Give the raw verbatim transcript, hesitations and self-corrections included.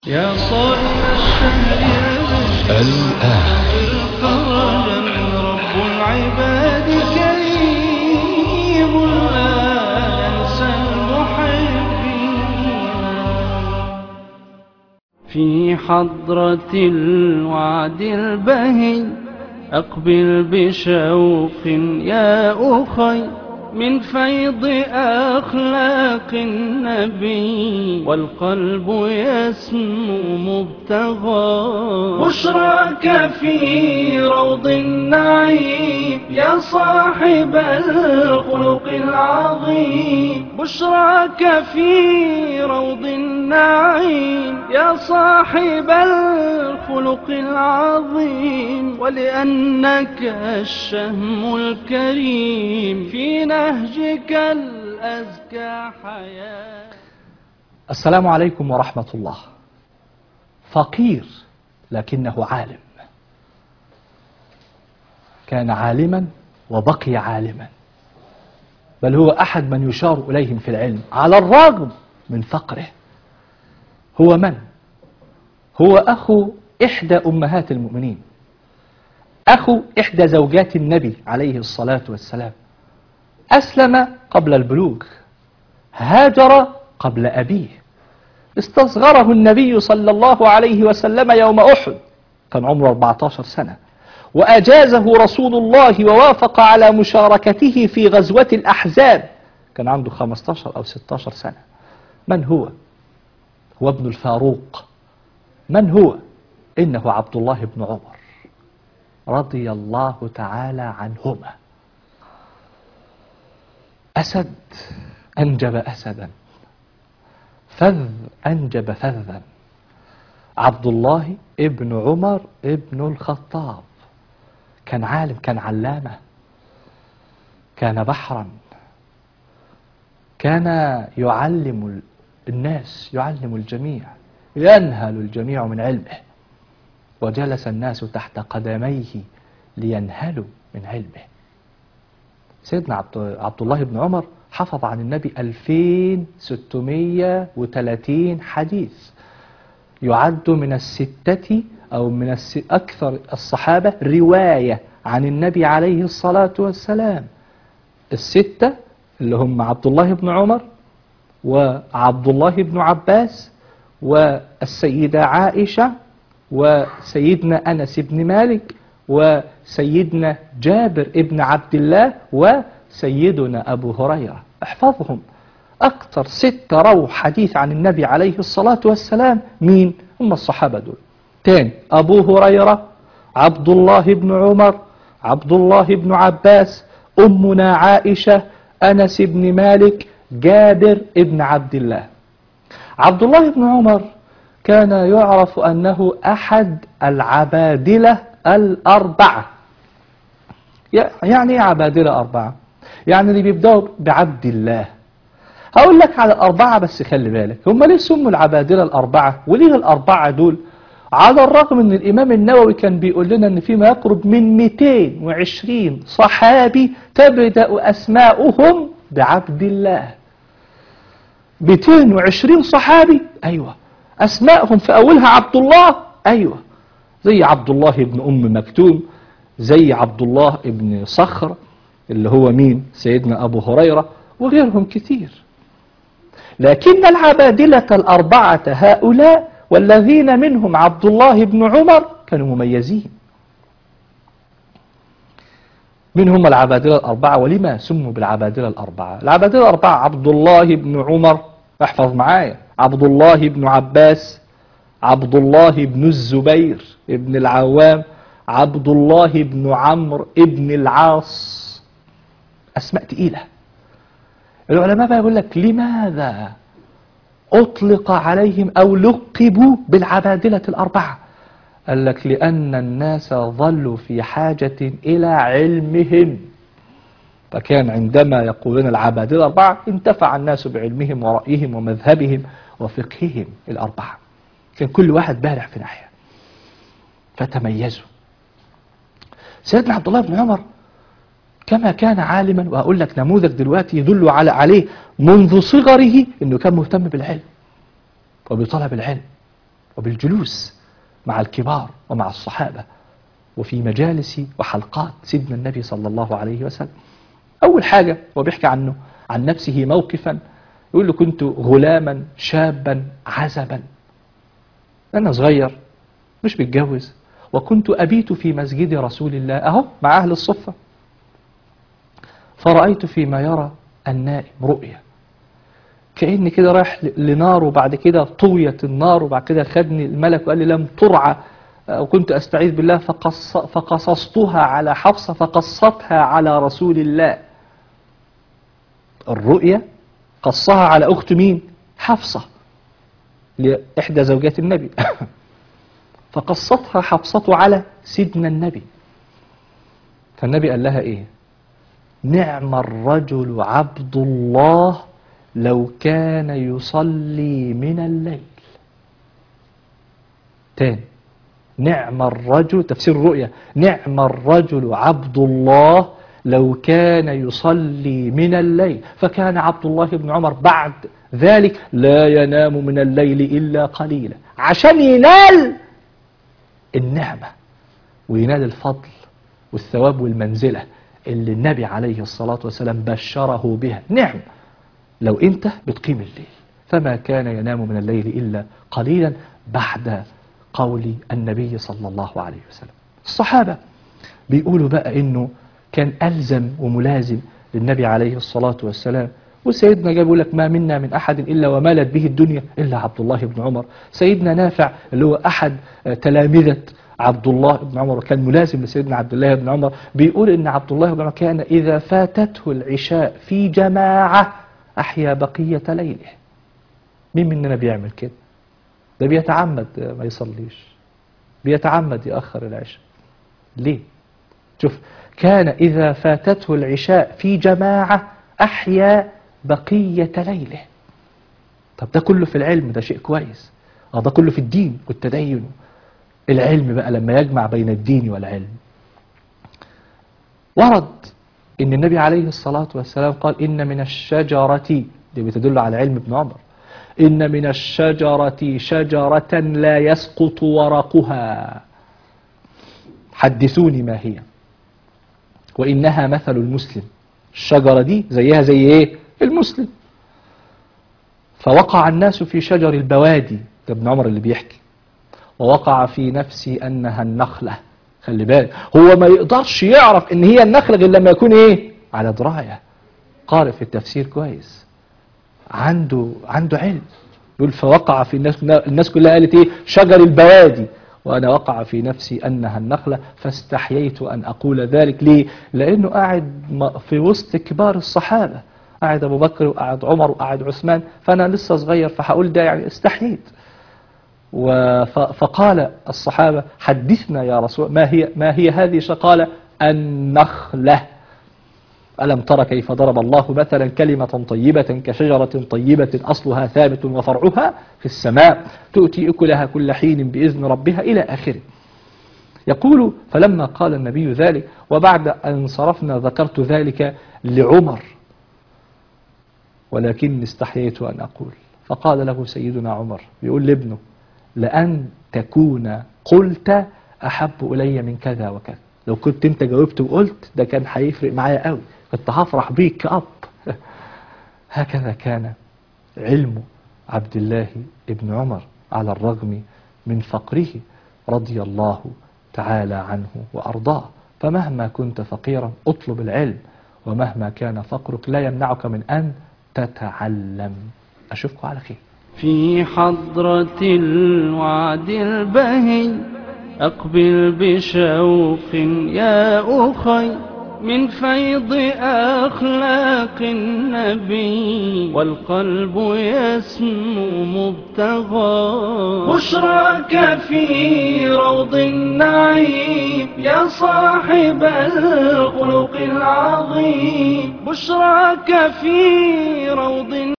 يا صائم الشهر الآن فرجا رب العباد كريم لا ينسى المحبين. في حضرة الوعد البهي أقبل بشوق يا أخي من فيض أخلاق النبي والقلب يسمو مبتغى. بشراك في روض النعيم يا صاحب الخلق العظيم. بشراك في روض النعيم يا صاحب الخلق العظيم ولأنك الشهم الكريم في نهجك الأزكى حياة. السلام عليكم ورحمة الله. فقير لكنه عالم، كان عالما وبقي عالما، بل هو أحد من يشار إليهم في العلم على الرغم من فقره. هو من؟ هو أخو إحدى أمهات المؤمنين، أخو إحدى زوجات النبي عليه الصلاة والسلام. أسلم قبل البلوغ، هاجر قبل أبيه، استصغره النبي صلى الله عليه وسلم يوم أحد، كان عمره أربعة عشر سنة، وأجازه رسول الله ووافق على مشاركته في غزوة الأحزاب، كان عنده خمسة عشر أو ستة عشر سنة. من هو؟ هو ابن الفاروق. من هو؟ إنه عبد الله بن عمر رضي الله تعالى عنهما. أسد أنجب أسدا، فذ أنجب فذا. عبد الله ابن عمر ابن الخطاب كان عالم، كان علامة، كان بحرا، كان يعلم الناس، يعلم الجميع، ينهل الجميع من علمه، وجلس الناس تحت قدميه لينهلوا من علمه. سيدنا عبد الله بن عمر حفظ عن النبي ألفين وستمئة وثلاثين حديث، يعد من الستة أو من أكثر الصحابة رواية عن النبي عليه الصلاة والسلام. الستة اللي هم عبد الله بن عمر وعبد الله بن عباس والسيدة عائشة وسيدنا أنس بن مالك وسيدنا جابر ابن عبد الله وسيدنا أبو هريرة. احفظهم، أكثر ستة رووا حديث عن النبي عليه الصلاة والسلام. مين هم الصحابة دول؟ تاني، أبو هريرة، عبد الله بن عمر، عبد الله بن عباس، أمنا عائشة، أنس بن مالك، جابر ابن عبد الله. عبد الله بن عمر كان يعرف أنه أحد العبادلة الأربعة. يعني ايه عبادلة أربعة؟ يعني اللي بيبدأوا بعبد الله. هقول لك على الأربعة، بس خلي بالك هم ليه سموا العبادلة الأربعة؟ وليه الأربعة دول؟ على الرغم أن الإمام النووي كان بيقول لنا أن فيما يقرب من مئتين وعشرين صحابي تبدأ أسماؤهم بعبد الله. مئتين وعشرين صحابي، أيوة، أسماءهم في أولها عبد الله، أيوة، زي عبد الله بن أم مكتوم، زي عبد الله بن صخر اللي هو مين؟ سيدنا أبو هريرة، وغيرهم كثير. لكن العبادلة الأربعة هؤلاء والذين منهم عبد الله بن عمر كانوا مميزين. من هم العبادلة الأربعة ولما سموا بالعبادلة الأربعة؟ العبادلة الأربعة عبد الله بن عمر، احفظ معايا، عبد الله بن عباس، عبد الله بن الزبير ابن العوام، عبد الله بن عمرو ابن العاص. أسماء تقيلة. العلماء بقى يقول لك لماذا أطلق عليهم أو لقبوا بالعبادلة الأربعة؟ قال لك لأن الناس ظلوا في حاجة إلى علمهم، فكان عندما يقولون العبادلة الأربعة انتفع الناس بعلمهم ورأيهم ومذهبهم وفقههم الأربعة، كان كل واحد بارع في ناحية فتميزوا. سيدنا عبد الله بن عمر كما كان عالما، وهقول لك نموذج دلوقتي يدل على عليه منذ صغره انه كان مهتم بالعلم وبطلب العلم. وبالجلوس مع الكبار ومع الصحابة وفي مجالس وحلقات سيدنا النبي صلى الله عليه وسلم. أول حاجة هو بيحكي عنه عن نفسه موقفا، يقول له: كنت غلاما شابا عزبا، أنا صغير مش متجوز، وكنت أبيت في مسجد رسول الله أهو مع أهل الصفة، فرأيت فيما يرى النائم رؤيا، كأني كده رايح لنار وبعد كده طويت النار وبعد كده خدني الملك وقال لي لم ترعى، وكنت أستعيذ بالله فقص فقصصتها على حفصة فقصتها على رسول الله. الرؤيا قصها على أخت مين؟ حفصة، لإحدى زوجات النبي فقصتها حفصة على سيدنا النبي. فالنبي قال لها إيه؟ نعم الرجل عبد الله لو كان يصلي من الليل. تاني، نعم الرجل، تفسير الرؤيا، نعم الرجل عبد الله لو كان يصلي من الليل. فكان عبد الله بن عمر بعد ذلك لا ينام من الليل إلا قليلا، عشان ينال النعمة وينال الفضل والثواب والمنزلة اللي النبي عليه الصلاة والسلام بشره بها. نعم لو أنت بتقيم الليل. فما كان ينام من الليل إلا قليلا بعد قول النبي صلى الله عليه وسلم. الصحابة بيقولوا بقى إنه كان ألزم وملازم للنبي عليه الصلاة والسلام. وسيدنا جاب يقول لك: ما منا من أحد إلا ومالت به الدنيا إلا عبد الله بن عمر. سيدنا نافع اللي هو أحد تلامذة عبد الله بن عمر وكان ملازم لسيدنا عبد الله بن عمر، بيقول إن عبد الله بن عمر كان إذا فاتته العشاء في جماعة أحيا بقية ليله. مين مننا بيعمل كده؟ ده بيتعمد ما يصليش، بيتعمد يأخر العشاء. ليه؟ شوف، كان إذا فاتته العشاء في جماعة أحيا بقية ليله. طب ده كله في العلم، ده شيء كويس. اه ده كله في الدين والتدين. العلم بقى لما يجمع بين الدين والعلم. ورد إن النبي عليه الصلاة والسلام قال: إن من الشجرة، دي بتدل على علم ابن عمر، إن من الشجرة شجرة لا يسقط ورقها، حدثوني ما هي، وإنها مثل المسلم. الشجرة دي زيها زي إيه؟ المسلم. فوقع الناس في شجر البوادي، ده ابن عمر اللي بيحكي، ووقع في نفسي أنها النخلة. خلي بالك، هو ما يقدرش يعرف إن هي النخلة غير لما يكون إيه؟ على دراية، قارئ في التفسير كويس، عنده عنده علم. يقول: فوقع في الناس، الناس كلها قالت إيه؟ شجر البوادي، وأنا وقع في نفسي أنها النخلة، فاستحييت أن أقول ذلك. ليه؟ لأنه قاعد في وسط كبار الصحابة، قاعد أبو بكر وقاعد عمر وقاعد عثمان، فأنا لسه صغير فهقول ده، يعني استحييت. فقال الصحابة: حدثنا يا رسول، ما هي ما هي هذه؟ قال: النخلة. ألم تر كيف ضرب الله مثلا كلمة طيبة كشجرة طيبة أصلها ثابت وفرعها في السماء تؤتي أكلها كل حين بإذن ربها إلى آخره. يقول: فلما قال النبي ذلك وبعد أن صرفنا ذكرت ذلك لعمر، ولكن استحييت أن أقول. فقال له سيدنا عمر، بيقول لابنه: لأن تكون قلت أحب إلي من كذا وكذا. لو كنت أنت جاوبت وقلت ده كان هيفرق معايا قوي، كنت هفرح بيك كأب. هكذا كان علم عبد الله ابن عمر على الرغم من فقره رضي الله تعالى عنه وأرضاه. فمهما كنت فقيرا اطلب العلم، ومهما كان فقرك لا يمنعك من أن تتعلم. أشوفكم على خير. في حضرة الوعد البهي أقبل بشوق يا أخي، من فيض أخلاق النبي والقلب يسمو مبتغى. بشراك في روض النعيم يا صاحب الخلق العظيم، بشراك في روض